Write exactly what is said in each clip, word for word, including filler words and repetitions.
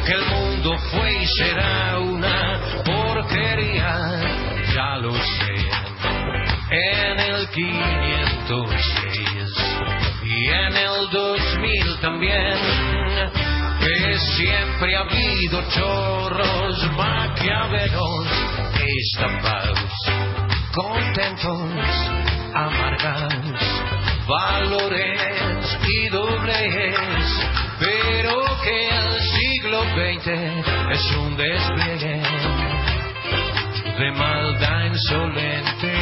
que el mundo fue y será una porquería, ya lo sé. En el quinientos seis y en el dos mil también, que siempre ha habido chorros maquiavelos, estampados, contentos, amargados, valores y dobleces, pero que el siglo veinte es un despliegue de maldad insolente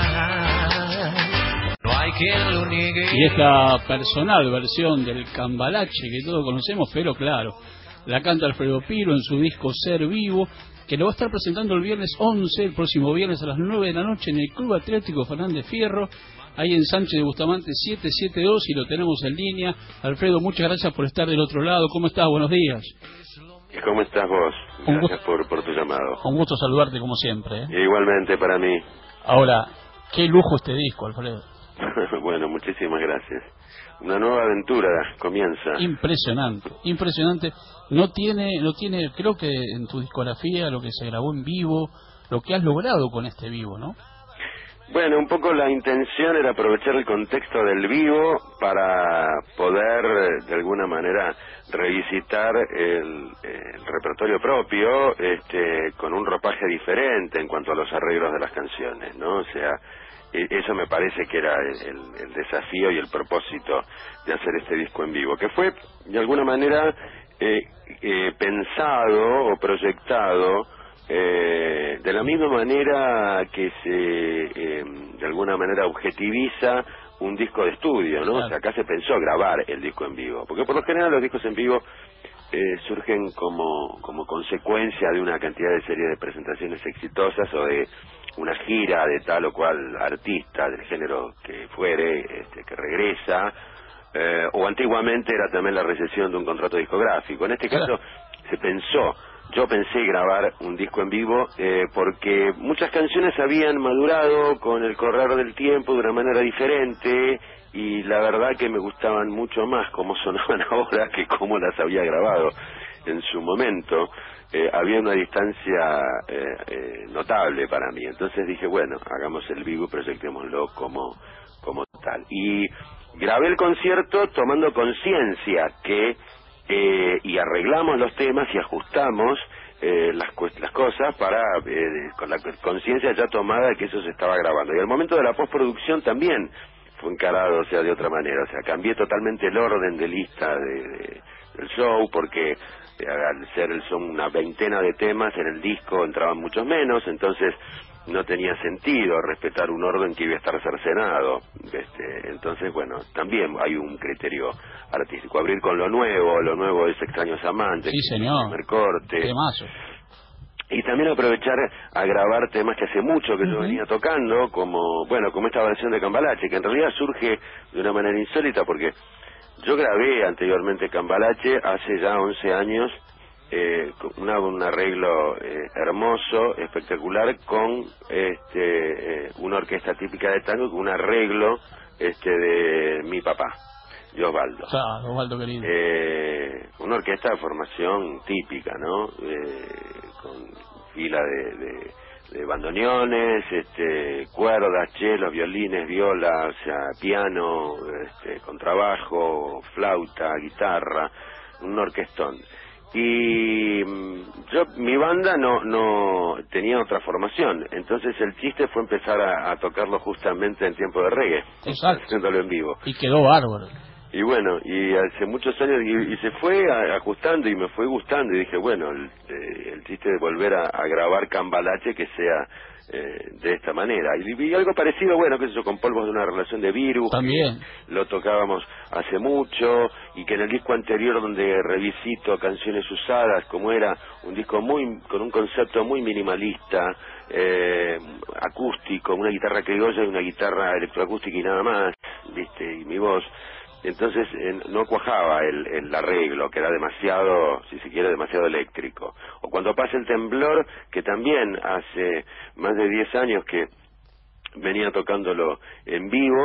ya. No hay quien lo niegue. Y esta personal versión del Cambalache que todos conocemos, pero claro, la canta Alfredo Piro en su disco Ser Vivo, que lo va a estar presentando el viernes once, el próximo viernes a las nueve de la noche en el Club Atlético Fernández Fierro, ahí en Sánchez de Bustamante setecientos setenta y dos, y lo tenemos en línea. Alfredo, muchas gracias por estar del otro lado. ¿Cómo estás? Buenos días. ¿Cómo estás vos? Un Gracias por, por tu llamado. Un gusto saludarte como siempre, ¿eh? Igualmente para mí. Ahora, qué lujo este disco, Alfredo. Bueno, muchísimas gracias. Una nueva aventura comienza. Impresionante, impresionante. No tiene, no tiene, creo que en tu discografía, lo que se grabó en vivo, lo que has logrado con este vivo, ¿no? Bueno, un poco la intención era aprovechar el contexto del vivo para poder, de alguna manera, revisitar el, el repertorio propio, este, con un ropaje diferente en cuanto a los arreglos de las canciones, ¿no? O sea, eso me parece que era el, el, el desafío y el propósito de hacer este disco en vivo, que fue, de alguna manera, eh, eh, pensado o proyectado eh, de la misma manera que se, eh, de alguna manera, objetiviza un disco de estudio, ¿no? Claro. O sea, acá se pensó grabar el disco en vivo, porque por lo general los discos en vivo eh, surgen como, como consecuencia de una cantidad de series de presentaciones exitosas o de una gira de tal o cual artista del género que fuere, este, que regresa, eh, o antiguamente era también la recesión de un contrato discográfico. En este caso se pensó, yo pensé grabar un disco en vivo eh, porque muchas canciones habían madurado con el correr del tiempo de una manera diferente, y la verdad que me gustaban mucho más cómo sonaban ahora que cómo las había grabado en su momento. Eh, había una distancia eh, eh, notable para mí. Entonces dije, bueno, hagamos el vivo y proyectémoslo como, como tal. Y grabé el concierto tomando conciencia que, eh, y arreglamos los temas y ajustamos eh, las, las cosas para, eh, con la conciencia ya tomada de que eso se estaba grabando. Y al momento de la postproducción también fue encarado, o sea, de otra manera. O sea, cambié totalmente el orden de lista de, de, del show, porque al ser el son una veintena de temas en el disco entraban muchos menos, entonces no tenía sentido respetar un orden que iba a estar cercenado. Este, entonces, bueno, también hay un criterio artístico, abrir con lo nuevo, lo nuevo es Extraños Amantes, sí, señor, el primer corte, temazo. Y también aprovechar a grabar temas que hace mucho que uh-huh. yo venía tocando, como, bueno, como esta versión de Cambalache, que en realidad surge de una manera insólita, porque yo grabé anteriormente Cambalache hace ya once años, eh, una, un arreglo eh, hermoso, espectacular, con este, eh, una orquesta típica de tango, con un arreglo este, de mi papá, de Osvaldo. Claro, Osvaldo querido. Eh, una orquesta de formación típica, ¿no? Eh, con fila de... de de bandoneones, este, cuerdas, chelos, violines, viola, o sea, piano, este, contrabajo, flauta, guitarra, un orquestón. Y yo, mi banda no no tenía otra formación, entonces el chiste fue empezar a, a tocarlo justamente en tiempo de reggae, exacto, haciéndolo en vivo. Y quedó bárbaro. Y bueno, y hace muchos años, y, y se fue a, ajustando y me fue gustando, y dije, bueno, el, eh, el chiste de volver a, a grabar Cambalache que sea eh, de esta manera. Y, y algo parecido, bueno, qué sé yo, con Polvos de una relación de virus, también lo tocábamos hace mucho, y que en el disco anterior, donde revisito canciones usadas, como era un disco muy con un concepto muy minimalista, eh, acústico, una guitarra criolla y una guitarra electroacústica y nada más, viste, y mi voz. Entonces eh, no cuajaba el, el arreglo, que era demasiado, si se quiere, demasiado eléctrico. O Cuando pasa el temblor, que también hace más de diez años que venía tocándolo en vivo,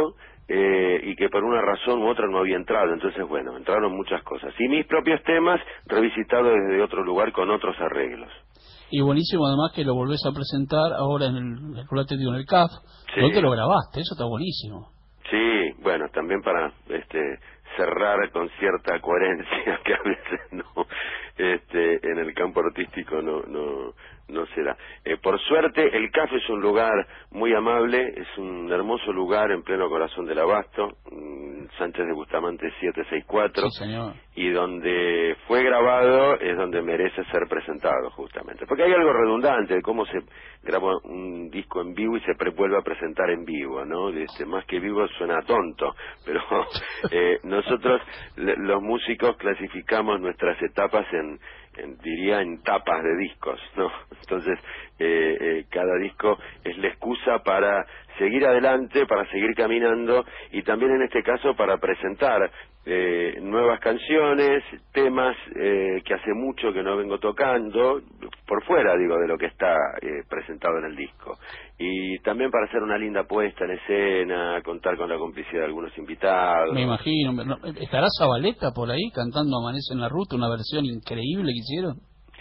eh, y que por una razón u otra no había entrado. Entonces, bueno, entraron muchas cosas. Y mis propios temas revisitados desde otro lugar con otros arreglos. Y buenísimo además que lo volvés a presentar ahora en el, el Club Atlético en el C A F, Sí. donde lo grabaste, eso está buenísimo. Sí, bueno, también para este cerrar con cierta coherencia que a veces no, este, en el campo artístico no no no se da. Eh, por suerte, el C A F es un lugar muy amable, es un hermoso lugar en pleno corazón del Abasto, Sánchez de Bustamante setecientos sesenta y cuatro, Sí, señor. y donde fue grabado es donde merece ser presentado, justamente. Porque hay algo redundante de cómo se graba un disco en vivo y se pre vuelve a presentar en vivo, ¿no? Este, más que vivo suena tonto, pero eh, nosotros, los músicos, clasificamos nuestras etapas en, en diría, en tapas de discos, ¿no? Entonces, eh, eh, cada disco es la excusa para seguir adelante, para seguir caminando, y también en este caso para presentar eh, nuevas canciones, temas eh, que hace mucho que no vengo tocando, por fuera, digo, de lo que está eh, presentado en el disco. Y también para hacer una linda puesta en escena, contar con la complicidad de algunos invitados. Me imagino. ¿Estará Zabaleta por ahí cantando Amanece en la Ruta, una versión increíble que hicieron?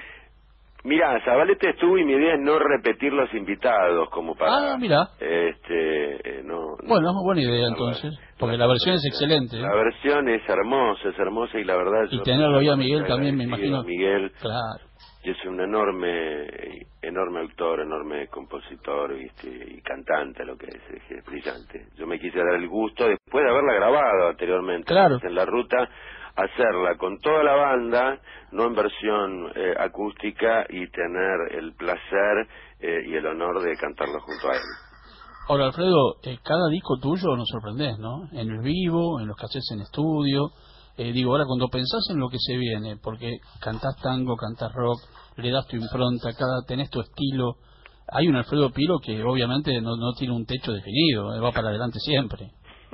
Mirá, Zabaleta estuvo y mi idea es no repetir los invitados como para... Ah, mirá. Este, eh, no, Bueno, no, buena idea no, entonces, no, porque no, la versión es no, excelente. ¿eh? La versión es hermosa, es hermosa y la verdad... Y yo, tenerlo ahí a Miguel yo también, me agradecido imagino. a Miguel, Claro. que es un enorme, enorme autor, enorme compositor, ¿viste? Y cantante, lo que es, es, es brillante. Yo me quise dar el gusto, después de haberla grabado anteriormente, Claro. en la ruta, hacerla con toda la banda, no en versión eh, acústica, y tener el placer eh, y el honor de cantarlo junto a él. Ahora, Alfredo, eh, cada disco tuyo nos sorprendés, ¿no? En el vivo, en los que haces en estudio. Eh, digo, ahora cuando pensás en lo que se viene, porque cantás tango, cantás rock, le das tu impronta, cada tenés tu estilo. Hay un Alfredo Pilo que obviamente no, no tiene un techo definido, eh, va para adelante siempre.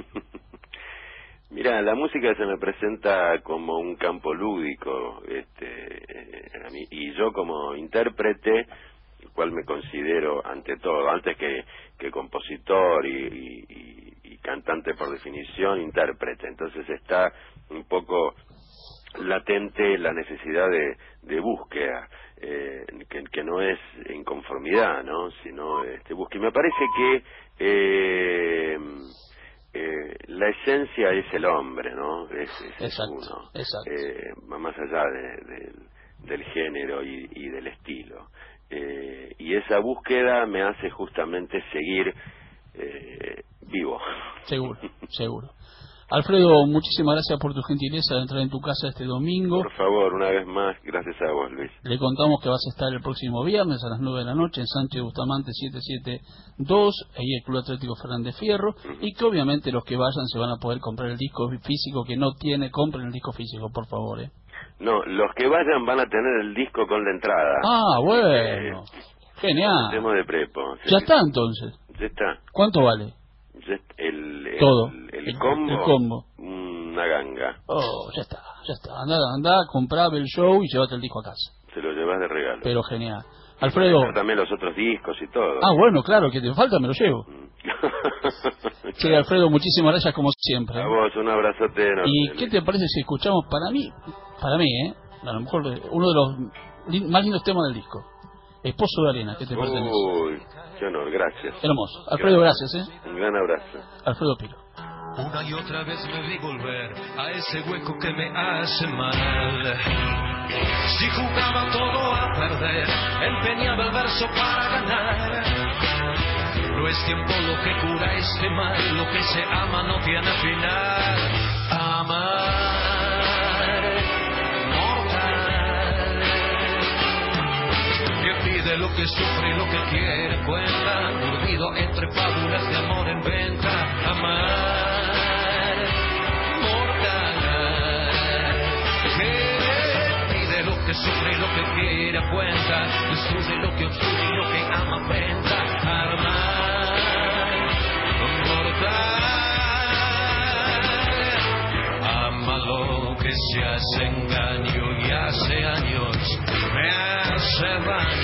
Mira, la música se me presenta como un campo lúdico, este, eh, a mí, y yo como intérprete, el cual me considero ante todo, antes que, que compositor y, y, y cantante por definición, intérprete. Entonces está un poco latente la necesidad de, de búsqueda, eh, que, que no es inconformidad, ¿no? Sino este, búsqueda. Y me parece que eh, Eh, la esencia es el hombre, ¿no? Es, es Exacto, uno, exacto. Eh, más allá de, de, del género y, y del estilo. Eh, y esa búsqueda me hace justamente seguir eh, vivo. Seguro, seguro. Alfredo, muchísimas gracias por tu gentileza de entrar en tu casa este domingo. Por favor, una vez más, gracias a vos, Luis. Le contamos que vas a estar el próximo viernes a las nueve de la noche en Sánchez de Bustamante setecientos setenta y dos, ahí el Club Atlético Fernández Fierro, uh-huh. Y que obviamente los que vayan se van a poder comprar el disco físico, que no tiene, compren el disco físico, por favor. ¿eh? No, los que vayan van a tener el disco con la entrada. Ah, bueno. Eh, Genial. Hacemos de prepo. Ya está entonces. Ya está. ¿Cuánto vale? El, el, todo el, el combo, el combo una ganga. Oh, ya está, ya está. Anda, anda, comprá el show y llévate el disco a casa. Se lo llevas de regalo. Pero genial. Alfredo. Pero también los otros discos y todo. Ah, bueno, claro, que te falta me lo llevo. Sí, Alfredo, muchísimas gracias como siempre. A vos, un abrazote enorme. ¿Y qué te parece si escuchamos para mí, para mí, eh? A lo mejor uno de los más lindos temas del disco. Esposo de Arena, ¿qué te parece? Uy, qué honor, gracias. Hermoso. Alfredo, gracias, ¿eh? Un gran abrazo. Alfredo Pilo. Una y otra vez me vi volver a ese hueco que me hace mal. Si jugaba todo a perder, empeñaba el verso para ganar. No es tiempo lo que cura este mal, lo que se ama no tiene final. Amar. De lo que sufre y lo que quiere cuenta, dormido entre fábulas de amor en venta. Amar, mortal, que pide lo que sufre y lo que quiere cuenta, destruye lo que obstruye y lo que ama venta. Amar, mortal, ama lo que se hace engaño y hace años me hace daño.